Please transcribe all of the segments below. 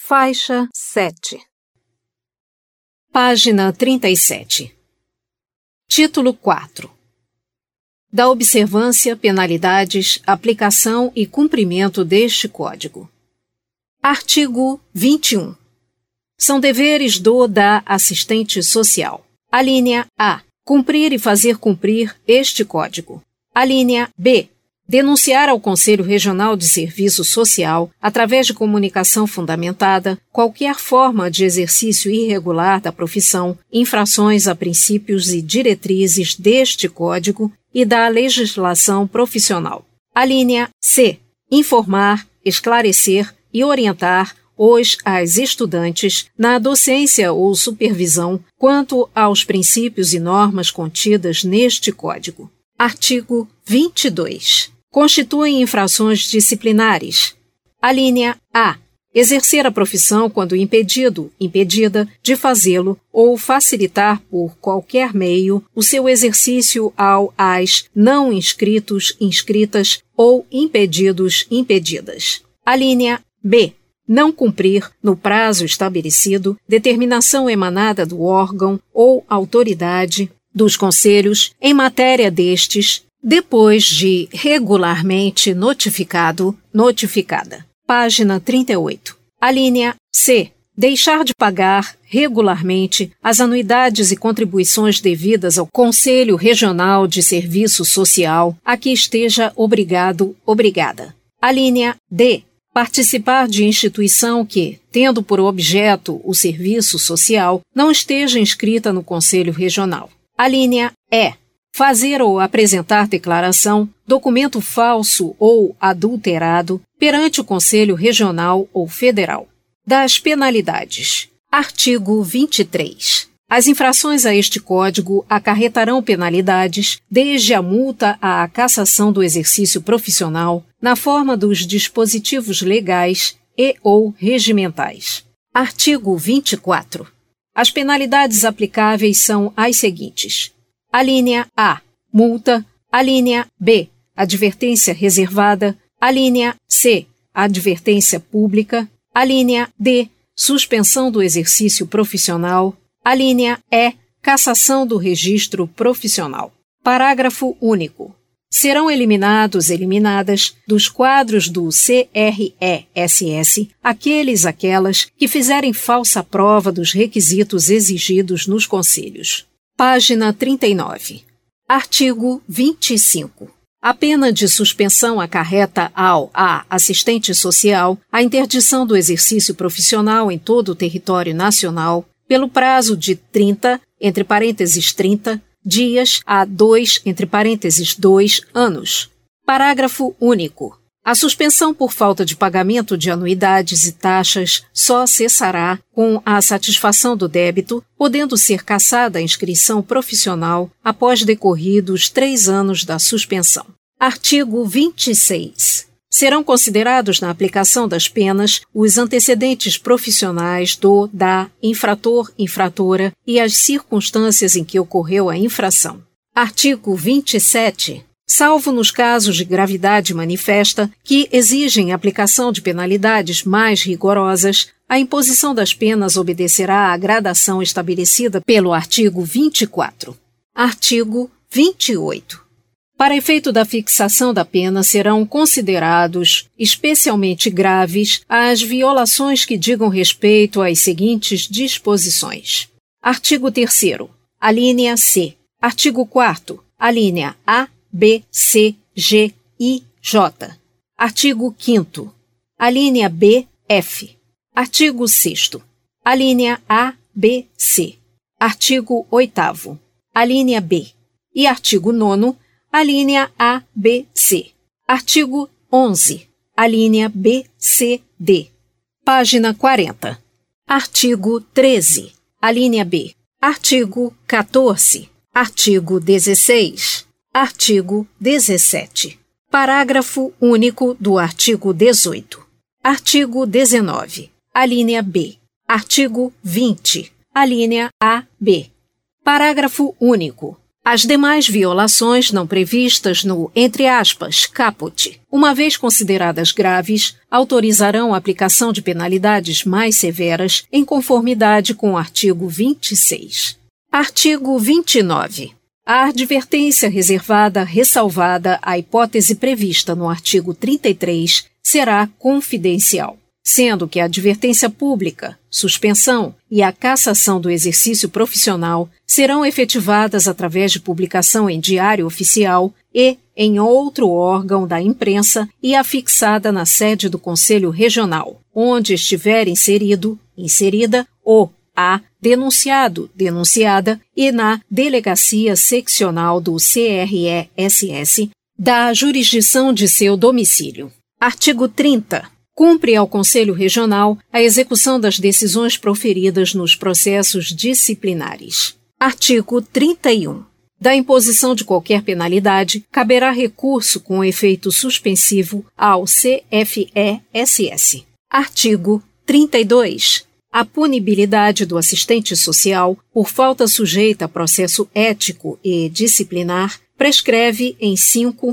Faixa 7. Página 37. Título 4. Da observância, penalidades, aplicação e cumprimento deste Código. Artigo 21. São deveres da assistente social. Alínea A. Cumprir e fazer cumprir este Código. Alínea B. Denunciar ao Conselho Regional de Serviço Social, através de comunicação fundamentada, qualquer forma de exercício irregular da profissão, infrações a princípios e diretrizes deste Código e da legislação profissional. Alínea C. Informar, esclarecer e orientar as estudantes na docência ou supervisão quanto aos princípios e normas contidas neste Código. Artigo 22. Constituem infrações disciplinares. Alínea A. Exercer a profissão quando impedido, impedida de fazê-lo ou facilitar por qualquer meio o seu exercício às não inscritos, inscritas ou impedidos, impedidas. Alínea B. Não cumprir, no prazo estabelecido, determinação emanada do órgão ou autoridade dos conselhos em matéria destes, depois de regularmente notificado, notificada. Página 38. Alínea C. Deixar de pagar regularmente as anuidades e contribuições devidas ao Conselho Regional de Serviço Social a que esteja obrigado, obrigada. Alínea D. Participar de instituição que, tendo por objeto o serviço social, não esteja inscrita no Conselho Regional. Alínea E. Fazer ou apresentar declaração, documento falso ou adulterado perante o Conselho Regional ou Federal. Das penalidades. Artigo 23. As infrações a este Código acarretarão penalidades desde a multa à cassação do exercício profissional na forma dos dispositivos legais e ou regimentais. Artigo 24. As penalidades aplicáveis são as seguintes. Alínea A. Multa. Alínea B. Advertência reservada. Alínea C. Advertência pública. Alínea D. Suspensão do exercício profissional. Alínea E. Cassação do registro profissional. Parágrafo único. Serão eliminadas dos quadros do CRESS aquelas que fizerem falsa prova dos requisitos exigidos nos conselhos. Página 39. Artigo 25. A pena de suspensão acarreta à assistente social a interdição do exercício profissional em todo o território nacional pelo prazo de 30, entre parênteses 30, dias a 2, entre parênteses 2, anos. Parágrafo único. A suspensão por falta de pagamento de anuidades e taxas só cessará com a satisfação do débito, podendo ser cassada a inscrição profissional após decorridos 3 anos da suspensão. Artigo 26. Serão considerados na aplicação das penas os antecedentes profissionais da infrator, infratora e as circunstâncias em que ocorreu a infração. Artigo 27. Salvo nos casos de gravidade manifesta que exigem aplicação de penalidades mais rigorosas, a imposição das penas obedecerá à gradação estabelecida pelo artigo 24. Artigo 28. Para efeito da fixação da pena serão considerados especialmente graves as violações que digam respeito às seguintes disposições. Artigo 3º. Alínea C. Artigo 4º. Alínea A, B, C, G, I, J. Artigo 5º. Alínea B, F. Artigo 6º. Alínea A, B, C. Artigo 8º. Alínea B. E artigo 9º. Alínea A, B, C. Artigo 11. Alínea B, C, D. Página 40. Artigo 13. Alínea B. Artigo 14. Artigo 16. Artigo 17. Parágrafo único do artigo 18. Artigo 19. Alínea B. Artigo 20. Alínea A, B. Parágrafo único. As demais violações não previstas no, entre aspas, caput, uma vez consideradas graves, autorizarão a aplicação de penalidades mais severas em conformidade com o artigo 26. Artigo 29. A advertência reservada, ressalvada a hipótese prevista no artigo 33, será confidencial, sendo que a advertência pública, suspensão e a cassação do exercício profissional serão efetivadas através de publicação em Diário Oficial e em outro órgão da imprensa e afixada na sede do Conselho Regional, onde estiver inserido, inserida ou denunciado, denunciada e na Delegacia Seccional do CRESS da jurisdição de seu domicílio. Artigo 30. Cumpre ao Conselho Regional a execução das decisões proferidas nos processos disciplinares. Artigo 31. Da imposição de qualquer penalidade, caberá recurso com efeito suspensivo ao CFESS. Artigo 32. A punibilidade do assistente social por falta sujeita a processo ético e disciplinar prescreve em 5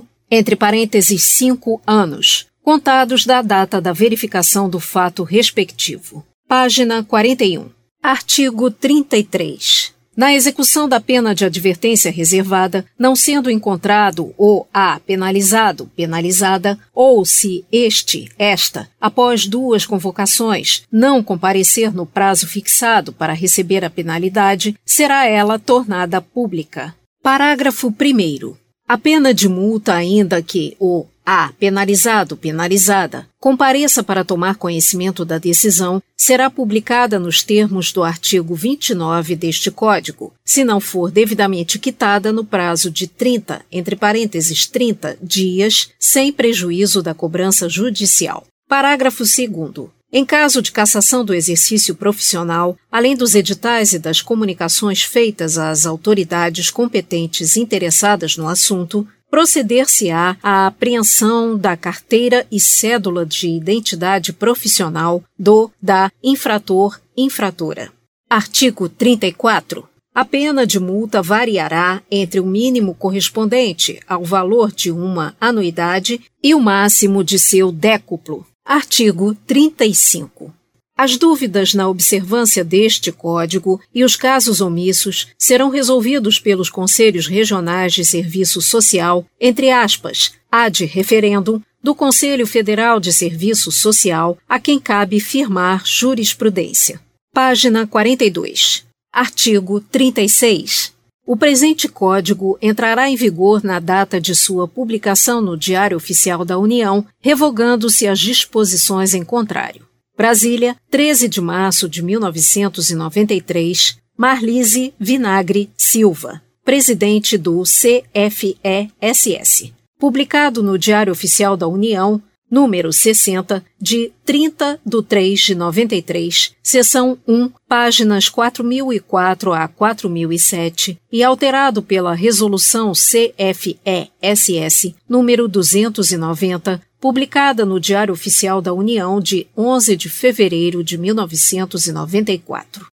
anos, contados da data da verificação do fato respectivo. Página 41. Artigo 33. Na execução da pena de advertência reservada, não sendo encontrado o penalizado, penalizada, ou se esta, após 2 convocações, não comparecer no prazo fixado para receber a penalidade, será ela tornada pública. Parágrafo 1º. A pena de multa, ainda que o penalizado, penalizada, compareça para tomar conhecimento da decisão, será publicada nos termos do artigo 29 deste Código, se não for devidamente quitada no prazo de 30 dias, sem prejuízo da cobrança judicial. Parágrafo 2º. Em caso de cassação do exercício profissional, além dos editais e das comunicações feitas às autoridades competentes interessadas no assunto, proceder-se-á à apreensão da carteira e cédula de identidade profissional da infrator/infratora. Artigo 34. A pena de multa variará entre o mínimo correspondente ao valor de uma anuidade e o máximo de seu décuplo. Artigo 35. As dúvidas na observância deste Código e os casos omissos serão resolvidos pelos Conselhos Regionais de Serviço Social, entre aspas, ad referendum, do Conselho Federal de Serviço Social, a quem cabe firmar jurisprudência. Página 42. Artigo 36. O presente Código entrará em vigor na data de sua publicação no Diário Oficial da União, revogando-se as disposições em contrário. Brasília, 13 de março de 1993, Marlise Vinagre Silva, presidente do CFESS. Publicado no Diário Oficial da União, número 60, de 30/3/93, seção 1, páginas 4004 a 4007, e alterado pela Resolução CFESS, número 290, publicada no Diário Oficial da União de 11 de fevereiro de 1994.